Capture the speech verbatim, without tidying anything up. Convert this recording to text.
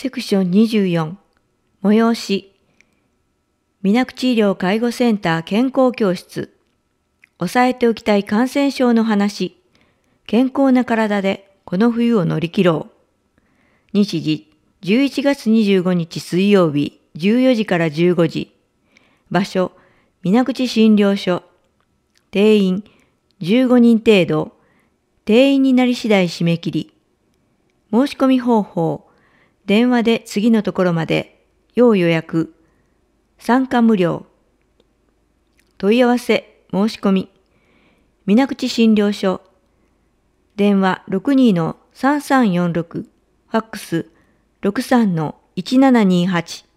セクションにじゅうよん、催し、水口医療介護センター健康教室、押さえておきたい感染症の話、健康な体でこの冬を乗り切ろう。日時、じゅういちがつにじゅうごにち水曜日、じゅうよじからじゅうごじ。場所、水口診療所。定員、じゅうごにん程度。定員になり次第締め切り。申し込み方法、電話で次のところまで、要予約。参加無料。問い合わせ、申し込み。水口診療所。電話 ろくに のさんさんよんろく。ファックス ろくさんのいちななにはち。